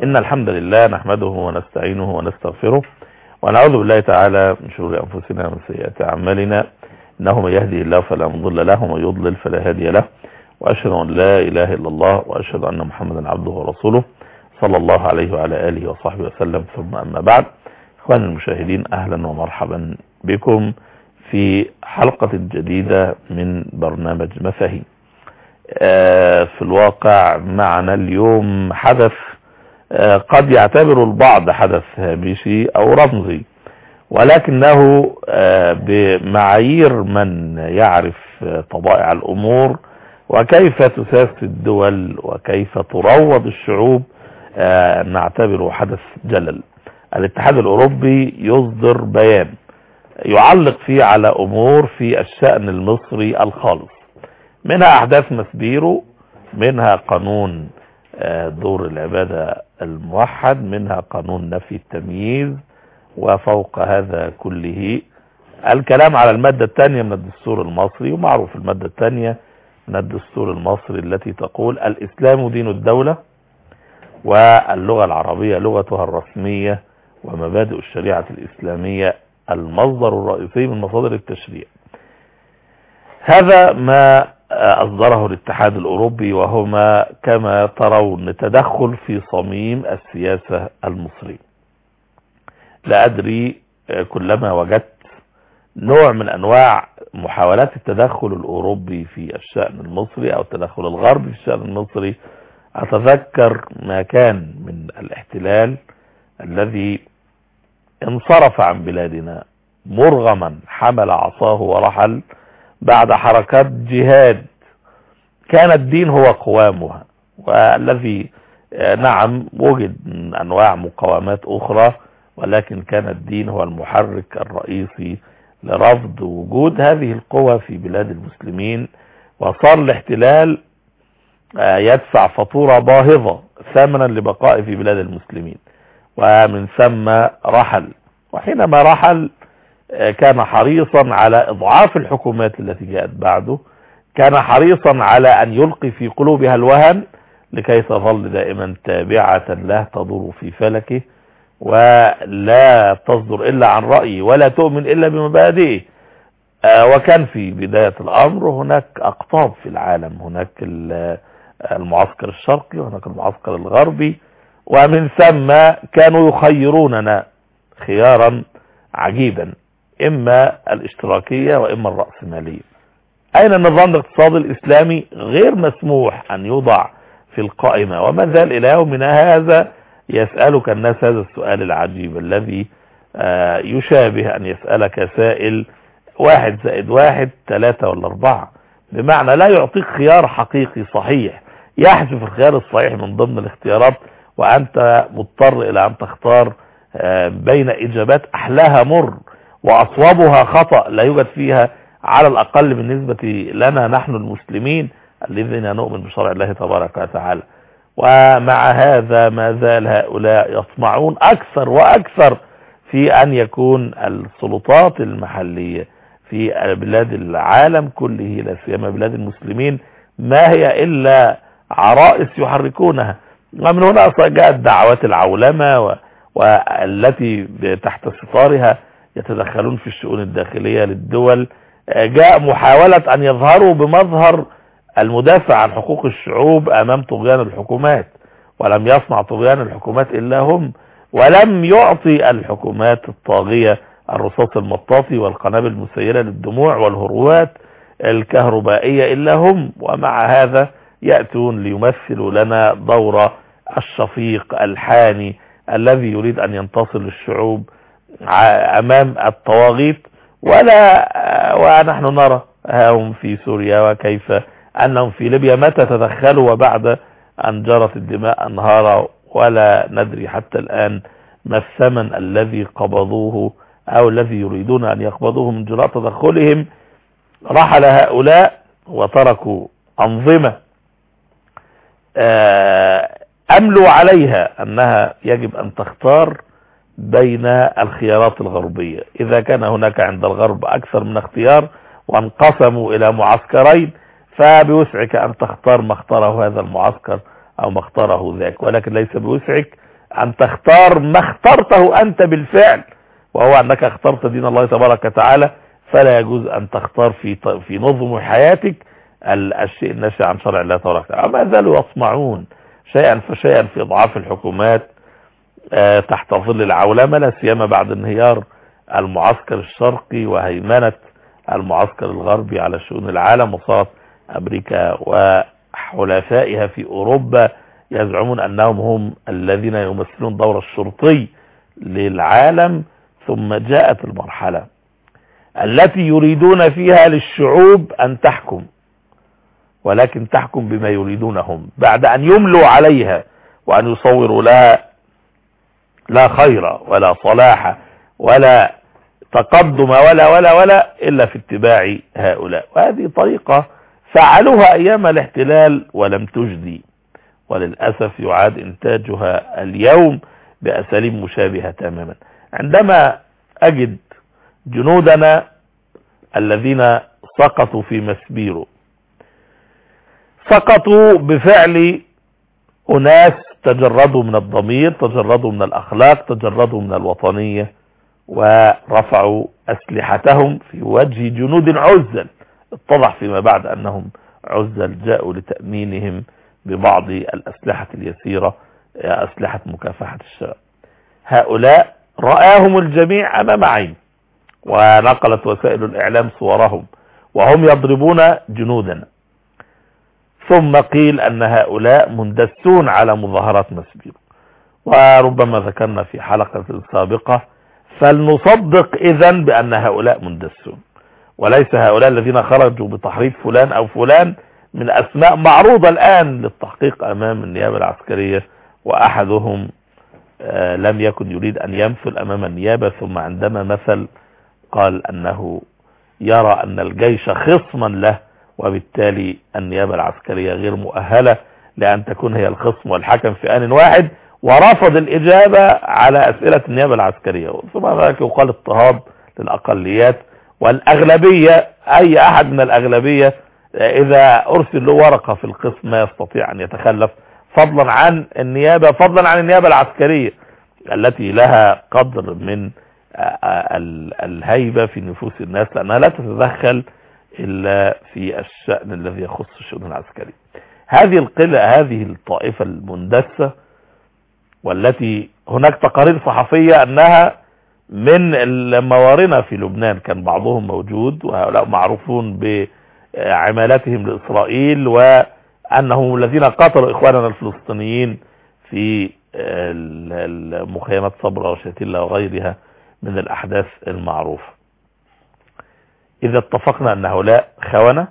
إن الحمد لله نحمده ونستعينه ونستغفره ونعوذ بالله تعالى من شرور أنفسنا ومن سيئات أعمالنا، إنه من يهدي الله فلا مضل له ومن يضلل فلا هادي له، وأشهد أن لا إله إلا الله وأشهد أن محمدا عبده ورسوله صلى الله عليه وعلى آله وصحبه وسلم. ثم أما بعد، إخواني المشاهدين، أهلا ومرحبا بكم في حلقة جديدة من برنامج مفاهيم. في الواقع معنا اليوم حدث قد يعتبر البعض حدث هامشي أو رمزي، ولكنه بمعايير من يعرف طبائع الأمور وكيف تساس الدول وكيف تروض الشعوب نعتبره حدث جلل. الاتحاد الأوروبي يصدر بيان يعلق فيه على أمور في الشأن المصري الخالص، منها أحداث مسبيرو، منها قانون دور العبادة الموحد، منها قانون نفي التمييز، وفوق هذا كله الكلام على المادة الثانية من الدستور المصري. ومعروف المادة الثانية من الدستور المصري التي تقول: الإسلام دين الدولة، واللغة العربية لغتها الرسمية، ومبادئ الشريعة الإسلامية المصدر الرئيسي من مصادر التشريع. هذا ما أصدره الاتحاد الأوروبي، وهما كما ترون تدخل في صميم السياسة المصرية. لا أدري، كلما وجدت نوع من أنواع محاولات التدخل الأوروبي في الشأن المصري أو التدخل الغربي في الشأن المصري، أتذكر ما كان من الاحتلال الذي انصرف عن بلادنا مرغما، حمل عصاه ورحل بعد حركات جهاد كان الدين هو قوامها، والذي نعم وجد من أنواع مقاومات أخرى، ولكن كان الدين هو المحرك الرئيسي لرفض وجود هذه القوى في بلاد المسلمين. وصار الاحتلال يدفع فاتورة باهظة ثمنا لبقائه في بلاد المسلمين، ومن ثم رحل. وحينما رحل كان حريصا على إضعاف الحكومات التي جاءت بعده، كان حريصا على أن يلقي في قلوبها الوهن لكي تظل دائما تابعة له، تدور في فلكه ولا تصدر إلا عن رأيه ولا تؤمن إلا بمبادئه. وكان في بداية الأمر هناك أقطاب في العالم، هناك المعسكر الشرقي وهناك المعسكر الغربي، ومن ثم كانوا يخيروننا خيارا عجيبا، إما الاشتراكية وإما الرأسمالية. أين النظام الاقتصادي الإسلامي؟ غير مسموح أن يوضع في القائمة. وما زال إلى يومنا هذا يسألك الناس هذا السؤال العجيب الذي يشابه أن يسألك سائل 1 زائد 1 3 ولا 4، بمعنى لا يعطيك خيار حقيقي صحيح، يحذف الخيار الصحيح من ضمن الاختيارات، وأنت مضطر إلى أن تختار بين إجابات أحلاها مر وأصوابها خطأ لا يوجد فيها على الأقل بالنسبة لنا نحن المسلمين الذين نؤمن بشرع الله تبارك وتعالى. ومع هذا ما زال هؤلاء يطمعون أكثر وأكثر في أن يكون السلطات المحلية في بلاد العالم كله، لا سيما بلاد المسلمين، ما هي إلا عرائس يحركونها. ومن هنا جاءت دعوات العولمة والتي تحت ستارها يتدخلون في الشؤون الداخلية للدول. جاء محاولة أن يظهروا بمظهر المدافع عن حقوق الشعوب أمام طغيان الحكومات، ولم يصنع طغيان الحكومات إلا هم، ولم يعطي الحكومات الطاغية الرصاص المطاطي والقنابل المسيلة للدموع والهروات الكهربائية إلا هم. ومع هذا يأتون ليمثلوا لنا دور الشفيق الحاني الذي يريد أن ينتصر للشعوب أمام الطواغيت. ونحن نرى هم في سوريا، وكيف أنهم في ليبيا متى تدخلوا وبعد أن جرت الدماء أنهارا، ولا ندري حتى الآن ما الثمن الذي قبضوه أو الذي يريدون أن يقبضوه من جراء تدخلهم. رحل هؤلاء وتركوا أنظمة أملوا عليها أنها يجب أن تختار بين الخيارات الغربية. إذا كان هناك عند الغرب أكثر من اختيار وانقسموا إلى معسكرين، فبوسعك أن تختار ما اختاره هذا المعسكر أو ما اختاره ذاك، ولكن ليس بوسعك أن تختار ما اخترته أنت بالفعل، وهو أنك اخترت دين الله تبارك وتعالى، فلا يجوز أن تختار في نظم حياتك الشيء الناشئ عن شرع الله تبارك وتعالى. ما زالوا يصنعون شيئا فشيئا في إضعاف الحكومات تحت ظل العولمة، لا سيما بعد انهيار المعسكر الشرقي وهيمنة المعسكر الغربي على شؤون العالم، وصارت أمريكا وحلفائها في أوروبا يزعمون أنهم هم الذين يمثلون دور الشرطي للعالم. ثم جاءت المرحلة التي يريدون فيها للشعوب أن تحكم، ولكن تحكم بما يريدونهم بعد أن يملوا عليها وأن يصوروا لها لا خير ولا صلاح ولا تقدم ولا إلا في اتباع هؤلاء. وهذه طريقة فعلوها أيام الاحتلال ولم تجدي، وللأسف يعاد إنتاجها اليوم بأساليب مشابهة تماما. عندما أجد جنودنا الذين سقطوا في مسبيرو سقطوا بفعل أناس تجردوا من الضمير، تجردوا من الأخلاق، تجردوا من الوطنية، ورفعوا أسلحتهم في وجه جنود عزل. اتضح فيما بعد أنهم عزل جاءوا لتأمينهم ببعض الأسلحة اليسيرة، أسلحة مكافحة الشباب. هؤلاء رآهم الجميع أمام عين، ونقلت وسائل الإعلام صورهم وهم يضربون جنودنا، ثم قيل أن هؤلاء مندسون على مظاهرات مسبيرو. وربما ذكرنا في حلقة سابقة، فلنصدق إذن بأن هؤلاء مندسون، وليس هؤلاء الذين خرجوا بتحريض فلان أو فلان من أسماء معروضة الآن للتحقيق أمام النيابة العسكرية، وأحدهم لم يكن يريد أن يمثل أمام النيابة، ثم عندما مثل قال أنه يرى أن الجيش خصما له، وبالتالي النيابة العسكرية غير مؤهلة لأن تكون هي الخصم والحكم في آن واحد، ورفض الإجابة على أسئلة النيابة العسكرية. ثم ذلك يقال اضطهاد للأقليات والأغلبية. أي أحد من الأغلبية إذا أرسل له ورقة في القسم ما يستطيع أن يتخلف، فضلا عن النيابة العسكرية التي لها قدر من الهيبة في نفوس الناس، لأنها لا تتدخل إلا في الشأن الذي يخص الشؤون العسكرية. هذه الطائفة المندسة، والتي هناك تقارير صحفية أنها من الموارنة في لبنان، كان بعضهم موجود، وهؤلاء معروفون بعمالتهم لإسرائيل، وأنهم الذين قاتلوا إخواننا الفلسطينيين في المخيمات صبرا وشتيلا وغيرها من الأحداث المعروفة. إذا اتفقنا أن هؤلاء خونة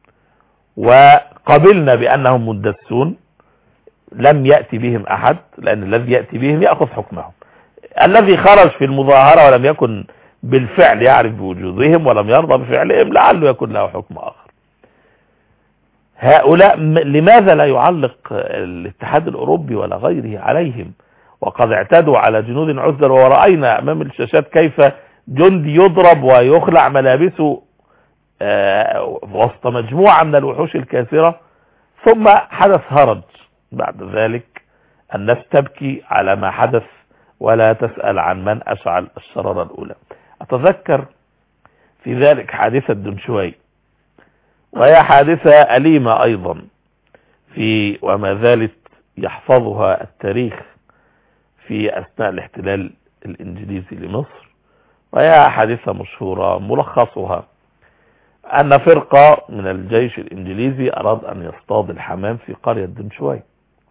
وقبلنا بأنهم مندسون، لم يأتي بهم أحد، لأن الذي يأتي بهم يأخذ حكمهم. الذي خرج في المظاهرة ولم يكن بالفعل يعرف بوجودهم ولم يرضى بفعلهم لعله يكون له حكم آخر. هؤلاء لماذا لا يعلق الاتحاد الأوروبي ولا غيره عليهم؟ وقد اعتدوا على جنود عزل، ورأينا أمام الشاشات كيف جندي يضرب ويخلع ملابسه وسط مجموعة من الوحوش الكاسرة. ثم حدث هرج بعد ذلك، الناس تبكي على ما حدث ولا تسأل عن من أشعل الشرارة الأولى. أتذكر في ذلك حادثة دنشواي، وهي حادثة أليمة أيضا وما زالت يحفظها التاريخ في أثناء الاحتلال الإنجليزي لمصر، وهي حادثة مشهورة ملخصها أن فرقة من الجيش الإنجليزي أراد أن يصطاد الحمام في قرية دنشواي،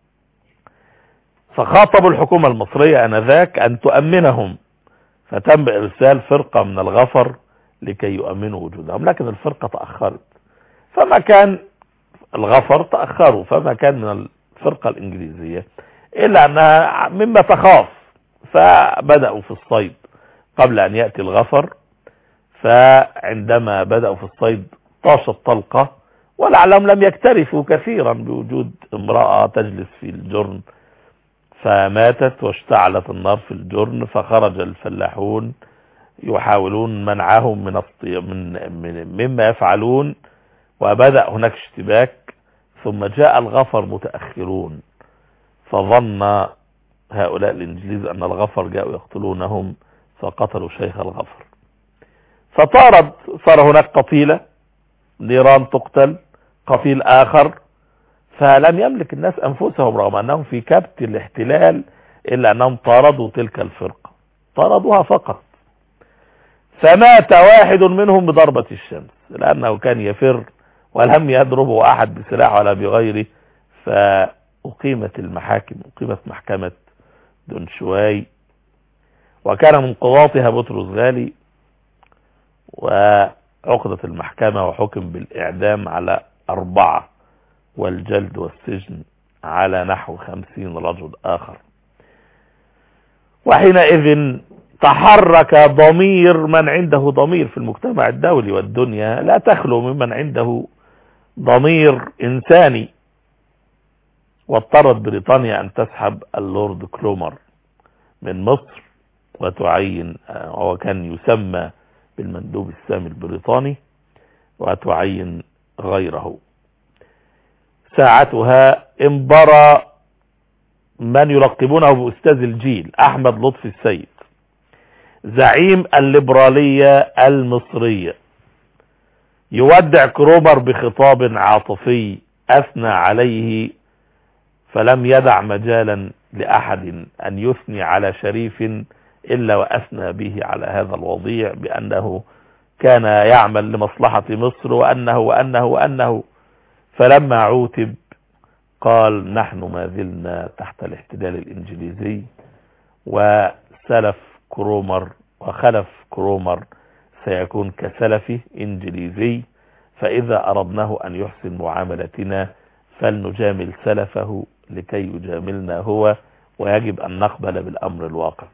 فخاطبوا الحكومة المصرية آنذاك أن تؤمنهم، فتم إرسال فرقة من الغفر لكي يؤمنوا وجودهم، لكن الفرقة تأخرت، فما كان الغفر تأخروا، فما كان من الفرقة الإنجليزية إلا أنها مما تخاف، فبدأوا في الصيد قبل أن يأتي الغفر. فعندما بدأوا في الصيد طاشت طلقة، ولعلهم لم يكترثوا كثيرا بوجود امرأة تجلس في الجرن، فماتت واشتعلت النار في الجرن، فخرج الفلاحون يحاولون منعهم مما يفعلون، وبدأ هناك اشتباك. ثم جاء الغفر متأخرون، فظن هؤلاء الإنجليز أن الغفر جاءوا يقتلونهم فقتلوا شيخ الغفر، صار هناك قتيلة، نيران تقتل، قتيل آخر، فلم يملك الناس أنفسهم رغم أنهم في كبت الاحتلال إلا أنهم طاردوا تلك الفرقة، طاردوها فقط، فمات واحد منهم بضربة الشمس لأنه كان يفر ولم يضربه أحد بسلاح ولا بغيره. فأقيمت المحاكم، أقيمت محكمة دنشواي، وكان من قضاتها بطرس غالي، وعقدت المحكمة وحكم بالإعدام على 4، والجلد والسجن على نحو 50 رجل آخر. وحينئذ تحرك ضمير من عنده ضمير في المجتمع الدولي، والدنيا لا تخلو ممن عنده ضمير إنساني، واضطرت بريطانيا أن تسحب اللورد كرومر من مصر وتعين، وهو كان يسمى بالمندوب السامي البريطاني، وتعين غيره. ساعتها انبرى من يلقبونه بأستاذ الجيل أحمد لطفي السيد، زعيم الليبرالية المصرية، يودع كرومر بخطاب عاطفي أثنى عليه، فلم يدع مجالا لأحد أن يثني على شريف إلا وأثنى به على هذا الوضيع بأنه كان يعمل لمصلحة مصر وأنه. فلما عوتب قال: نحن ما زلنا تحت الاحتلال الإنجليزي، وسلف كرومر وخلف كرومر سيكون كسلفه إنجليزي، فإذا أردناه أن يحسن معاملتنا فلنجامل سلفه لكي يجاملنا هو، ويجب أن نقبل بالأمر الواقع.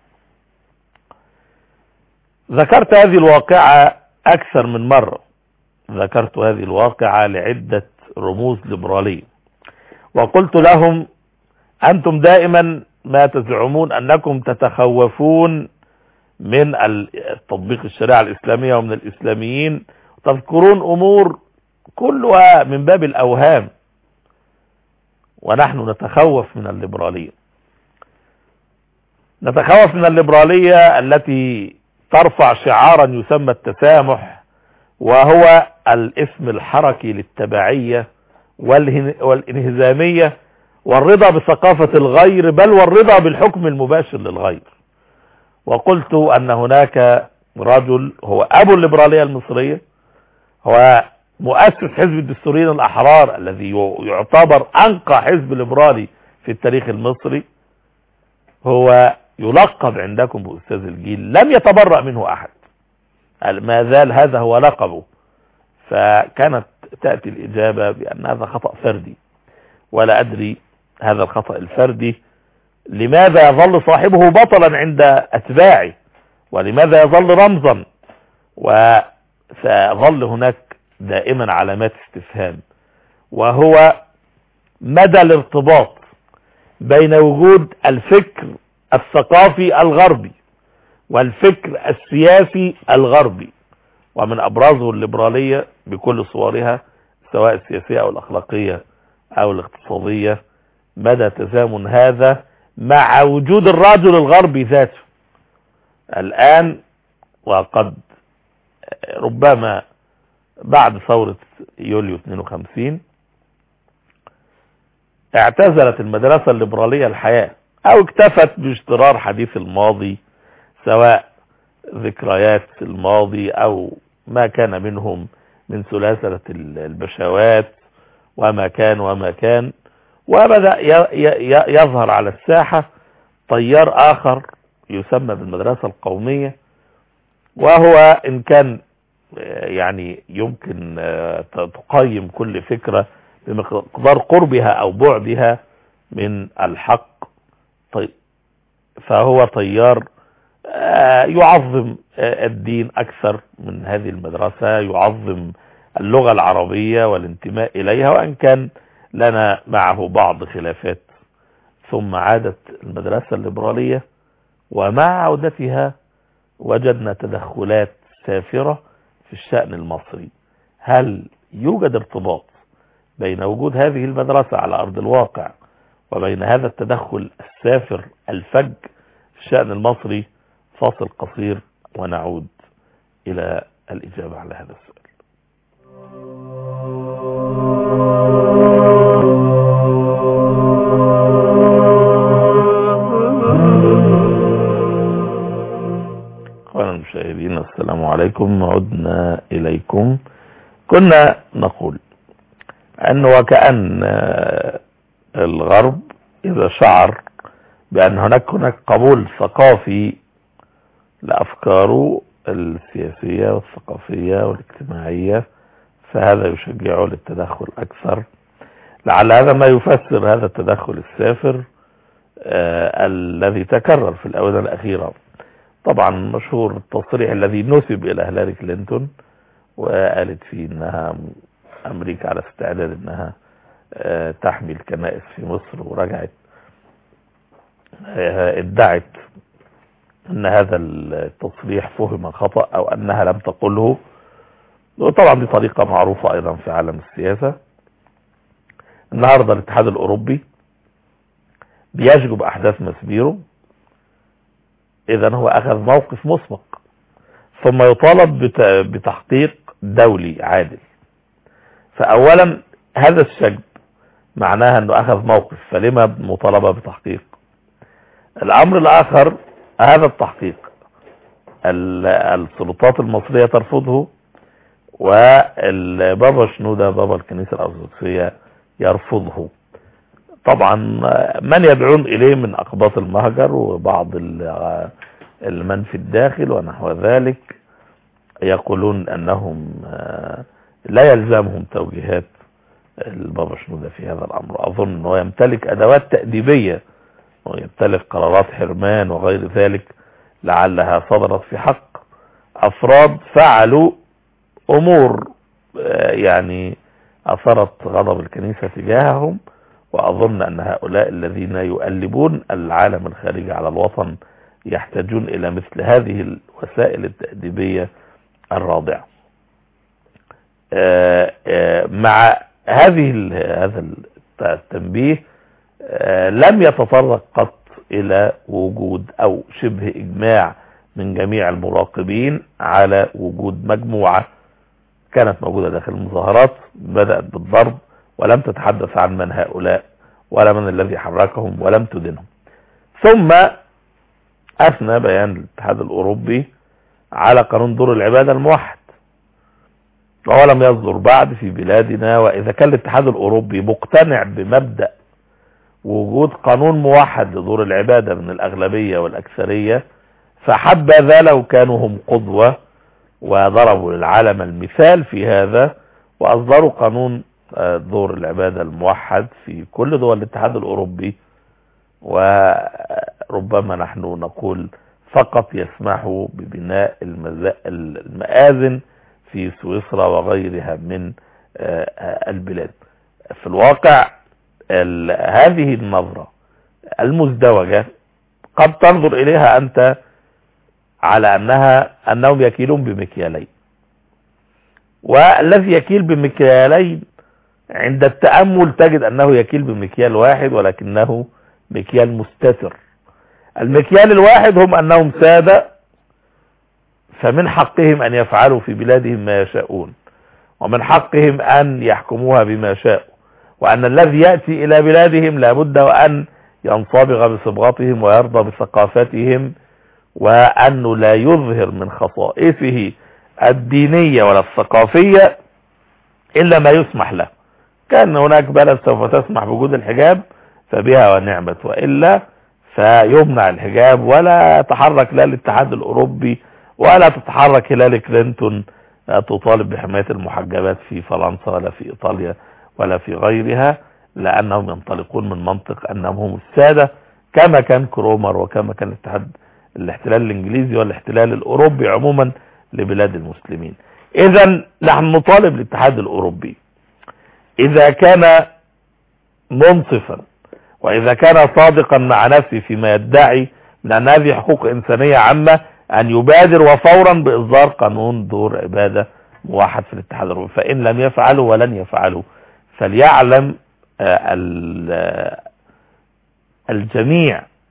ذكرت هذه الواقعة أكثر من مرة، ذكرت هذه الواقعة لعدة رموز ليبرالية، وقلت لهم: أنتم دائما ما تزعمون أنكم تتخوفون من تطبيق الشريعة الإسلامية ومن الإسلاميين، تذكرون أمور كلها من باب الأوهام، ونحن نتخوف من الليبرالية. نتخوف من الليبرالية التي ترفع شعارا يسمى التسامح، وهو الاسم الحركي للتبعية والانهزامية والرضا بثقافة الغير، بل والرضا بالحكم المباشر للغير. وقلت أن هناك رجل هو أبو الليبرالية المصرية، هو مؤسس حزب الدستوريين الأحرار الذي يعتبر أنقى حزب ليبرالي في التاريخ المصري، هو يلقب عندكم بأستاذ الجيل، لم يتبرأ منه أحد، ما زال هذا هو لقبه. فكانت تأتي الإجابة بأن هذا خطأ فردي، ولا أدري هذا الخطأ الفردي لماذا يظل صاحبه بطلا عند أتباعه، ولماذا يظل رمزا، وسيظل هناك دائما علامات استفهام، وهو مدى الارتباط بين وجود الفكر الثقافي الغربي والفكر السياسي الغربي، ومن أبرزه الليبرالية بكل صورها سواء السياسية أو الأخلاقية أو الاقتصادية. مدى تزامن هذا مع وجود الرجل الغربي ذاته الآن، وقد ربما بعد ثورة يوليو 52 اعتزلت المدرسة الليبرالية الحياة، أو اكتفت باجترار حديث الماضي، سواء ذكريات الماضي أو ما كان منهم من سلاسلة البشوات وما كان، وبدأ يظهر على الساحة تيار آخر يسمى بالمدرسة القومية، وهو إن كان يعني يمكن تقيم كل فكرة بمقدار قربها أو بعدها من الحق، فهو تيار يعظم الدين أكثر من هذه المدرسة، يعظم اللغة العربية والانتماء إليها، وأن كان لنا معه بعض خلافات. ثم عادت المدرسة الليبرالية، ومع عودتها وجدنا تدخلات سافرة في الشأن المصري. هل يوجد ارتباط بين وجود هذه المدرسة على أرض الواقع وبين هذا التدخل السافر الفج في الشأن المصري. فاصل قصير ونعود إلى الإجابة على هذا السؤال. أخوانا المشاهدين السلام عليكم، عدنا إليكم. كنا نقول أن وكأن الغرب إذا شعر بأن هناك قبول ثقافي لأفكاره السياسية والثقافية والاجتماعية، فهذا يشجعه للتدخل أكثر. لعل هذا ما يفسر هذا التدخل السافر الذي تكرر في الآونة الأخيرة. طبعا مشهور التصريح الذي نسب إلى هيلاري كلينتون وقالت فيه أنها أمريكا على استعداد أنها تحمي الكنائس في مصر، ورجعت ادعت أن هذا التصريح فهم خطأ أو أنها لم تقله. وطبعا دي طريقة معروفة أيضا في عالم السياسة. النهاردة الاتحاد الأوروبي بيشجب أحداث مسبيرو، إذن هو أخذ موقف مسبق، ثم يطالب بتحقيق دولي عادل. فأولا هذا الشجب معناها أنه أخذ موقف، فلما مطالبة بتحقيق؟ الأمر الآخر، هذا التحقيق السلطات المصرية ترفضه، والبابا شنودة بابا الكنيسة الأرثوذكسية يرفضه. طبعا من يدعون إليه من أقباط المهجر وبعض المن في الداخل ونحو ذلك يقولون أنهم لا يلزمهم توجيهات البابا شنودة في هذا الأمر. أظن أنه يمتلك أدوات تأديبية ويمتلك قرارات حرمان وغير ذلك لعلها صدرت في حق أفراد فعلوا أمور يعني أثرت غضب الكنيسة تجاههم. وأظن أن هؤلاء الذين يؤلبون العالم الخارجي على الوطن يحتاجون إلى مثل هذه الوسائل التأديبية الرادعة. مع هذا التنبيه لم يتطرق قط إلى وجود أو شبه إجماع من جميع المراقبين على وجود مجموعة كانت موجودة داخل المظاهرات بدأت بالضرب، ولم تتحدث عن من هؤلاء ولا من الذي حركهم ولم تدنهم. ثم أثنى بيان الاتحاد الأوروبي على قانون دور العبادة الموحد، وهو لم يصدر بعد في بلادنا. وإذا كان الاتحاد الأوروبي مقتنع بمبدأ وجود قانون موحد لدور العبادة من الأغلبية والأكثرية، فحبذا لو كانوا هم قدوة وضربوا للعالم المثال في هذا وأصدروا قانون دور العبادة الموحد في كل دول الاتحاد الأوروبي. وربما نحن نقول فقط يسمحوا ببناء المآذن في سويسرا وغيرها من البلاد. في الواقع هذه النظرة المزدوجة قد تنظر إليها أنت على أنهم يكيلون بمكيالين، والذي يكيل بمكيالين عند التأمل تجد أنه يكيل بمكيال واحد ولكنه مكيال مستتر. المكيال الواحد هم أنهم سادة، فمن حقهم أن يفعلوا في بلادهم ما يشاءون، ومن حقهم أن يحكموها بما شاءوا، وأن الذي يأتي إلى بلادهم لابد وأن ينصبغ بصبغتهم ويرضى بثقافتهم، وأنه لا يظهر من خصائصه الدينية ولا الثقافية إلا ما يسمح له. كان هناك بلد سوف تسمح بوجود الحجاب فبها ونعمت، وإلا فيمنع الحجاب. ولا يتحرك لا الاتحاد الأوروبي ولا تتحرك هيلاري كلينتون تطالب بحماية المحجبات في فرنسا ولا في إيطاليا ولا في غيرها، لأنهم ينطلقون من منطق أنهم هم السادة، كما كان كرومر وكما كان الاحتلال الإنجليزي والاحتلال الأوروبي عموما لبلاد المسلمين. إذن نحن نطالب الاتحاد الأوروبي إذا كان منصفا وإذا كان صادقا مع نفسه فيما يدعي من أن هذه حقوق إنسانية عامة أن يبادر وفورا بإصدار قانون دور عبادة موحد في الاتحاد الأوروبي. فإن لم يفعلوا ولن يفعلوا فليعلم الجميع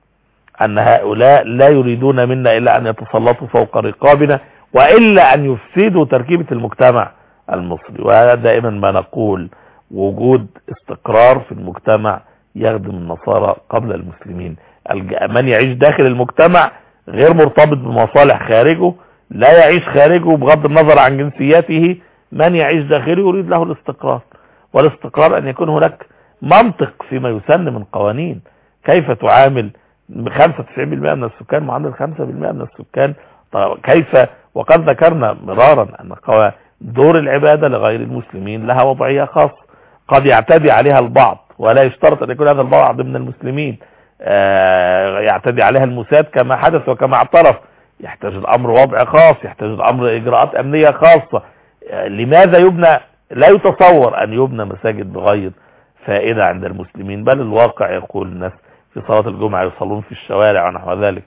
أن هؤلاء لا يريدون منا إلا أن يتسلطوا فوق رقابنا وإلا أن يفسدوا تركيبة المجتمع المصري. وهذا دائما ما نقول، وجود استقرار في المجتمع يخدم النصارى قبل المسلمين. من يعيش داخل المجتمع غير مرتبط بمصالح خارجه، لا يعيش خارجه بغض النظر عن جنسياته. من يعيش داخله يريد له الاستقرار، والاستقرار أن يكون هناك منطق فيما يسن من قوانين. كيف تعامل 95% من السكان معاملة 5% من السكان؟ كيف؟ وقد ذكرنا مرارا أن دور العبادة لغير المسلمين لها وضعية خاصة، قد يعتدي عليها البعض ولا يشترط أن يكون هذا البعض من المسلمين. يعتدي عليها الموساد كما حدث وكما اعترف. يحتاج الأمر وضع خاص، يحتاج الأمر إجراءات أمنية خاصة. لماذا يبنى؟ لا يتصور أن يبنى مساجد بغير فائدة عند المسلمين، بل الواقع يقول الناس في صلاة الجمعة يصلون في الشوارع ونحو ذلك.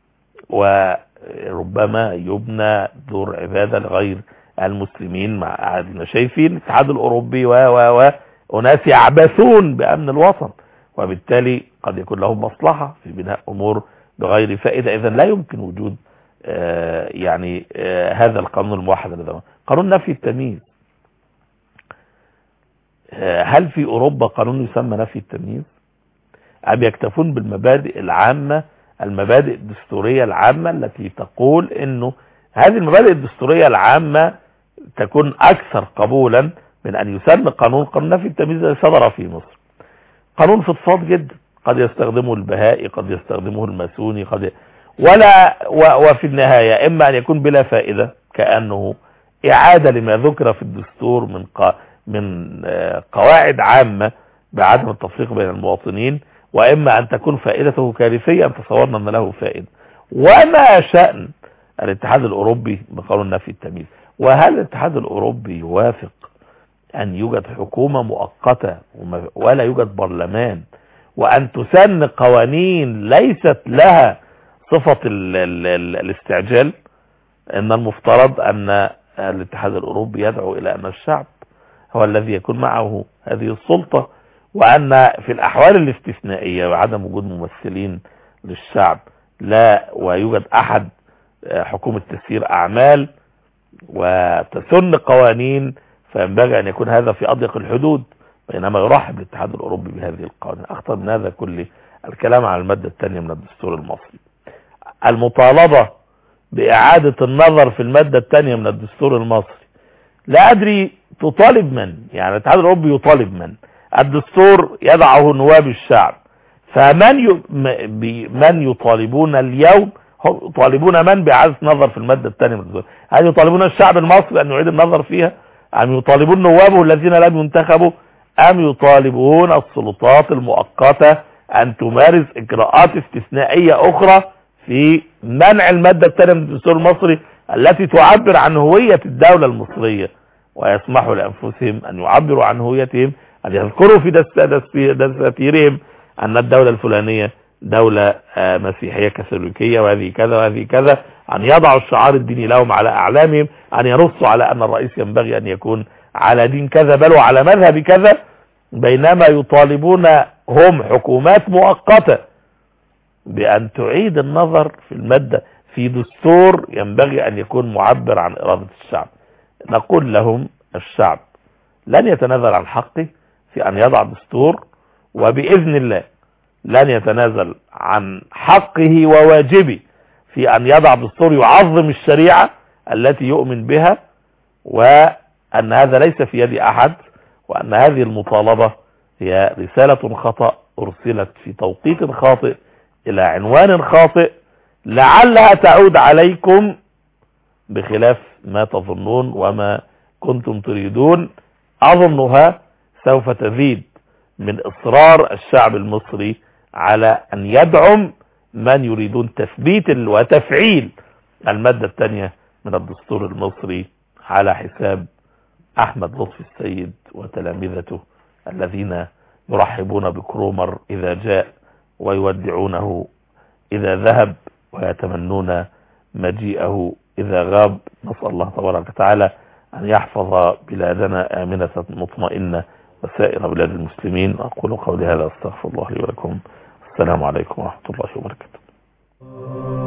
وربما يبنى دور عبادة لغير المسلمين مع أعدنا شايفين الاتحاد الأوروبي وناس يعبثون بأمن الوطن، وبالتالي قد يكون لهم مصلحة في بناء أمور بغير فائدة. إذن لا يمكن وجود هذا القانون الموحد للدولة. قانون نفي التمييز، هل في أوروبا قانون يسمى نفي التمييز؟ أم يكتفون بالمبادئ العامة، المبادئ الدستورية العامة التي تقول إنه هذه المبادئ الدستورية العامة تكون أكثر قبولا من أن يسمى قانون نفي التمييز الذي صدر في مصر. قانون فضفاض جدا، قد يستخدمه البهائي، قد يستخدمه الماسوني، وفي النهاية إما أن يكون بلا فائدة كأنه إعادة لما ذكر في الدستور من قواعد عامة بعدم التفريق بين المواطنين، وإما أن تكون فائدته كارثية أن تصورنا أن له فائدة. وما شأن الاتحاد الأوروبي بقانون نفي التمييز؟ وهل الاتحاد الأوروبي يوافق أن يوجد حكومة مؤقتة ولا يوجد برلمان، وأن تسن قوانين ليست لها صفة الاستعجال؟ إن المفترض أن الاتحاد الأوروبي يدعو إلى أن الشعب هو الذي يكون معه هذه السلطة، وأن في الأحوال الاستثنائية وعدم وجود ممثلين للشعب لا ويوجد أحد حكومة تسيير أعمال وتسن قوانين، فينبغي أن يكون هذا في أضيق الحدود، بينما يرحب الاتحاد الأوروبي بهذه القوانين. أخطر من هذا كله الكلام عن المادة الثانية من الدستور المصري، المطالبة بإعادة النظر في المادة الثانية من الدستور المصري. لا أدري تطالب من، يعني الاتحاد الأوروبي يطالب من؟ الدستور يضعه نواب الشعب، من يطالبون اليوم؟ هم يطالبون من بإعادة النظر في المادة الثانية من الدستور؟ هل يطالبون الشعب المصري أن يعيد النظر فيها؟ أم يطالبون نوابه الذين لم ينتخبوا؟ أم يطالبون السلطات المؤقتة أن تمارس إجراءات استثنائية أخرى في منع المادة الثانية من الدستور المصري التي تعبر عن هوية الدولة المصرية، ويسمحوا لأنفسهم أن يعبروا عن هويتهم، أن يذكروا في دساتيرهم أن الدولة الفلانية دولة مسيحية كاثوليكية وهذه كذا وهذه كذا، أن يضعوا الشعار الديني لهم على أعلامهم، أن ينصوا على أن الرئيس ينبغي أن يكون على دين كذا بل وعلى مذهب كذا، بينما يطالبون هم حكومات مؤقتة بأن تعيد النظر في المادة في دستور ينبغي أن يكون معبر عن إرادة الشعب. نقول لهم الشعب لن يتنازل عن حقه في أن يضع دستور، وبإذن الله لن يتنازل عن حقه وواجبه في أن يضع دستور يعظم الشريعة التي يؤمن بها، وأن هذا ليس في يد أحد، وأن هذه المطالبة هي رسالة خطأ أرسلت في توقيت خاطئ إلى عنوان خاطئ، لعلها تعود عليكم بخلاف ما تظنون وما كنتم تريدون. أظنها سوف تزيد من إصرار الشعب المصري على أن يدعم من يريدون تثبيت وتفعيل المادة الثانية من الدستور المصري على حساب أحمد لطفي السيد وتلامذته الذين يرحبون بكرومر إذا جاء ويودعونه إذا ذهب ويتمنون مجيئه إذا غاب. نسأل الله تبارك وتعالى أن يحفظ بلادنا آمنة مطمئنة وسائر بلاد المسلمين. أقول قولي هذا، أستغفر الله لي ولكم. السلام عليكم ورحمة الله وبركاته. الله.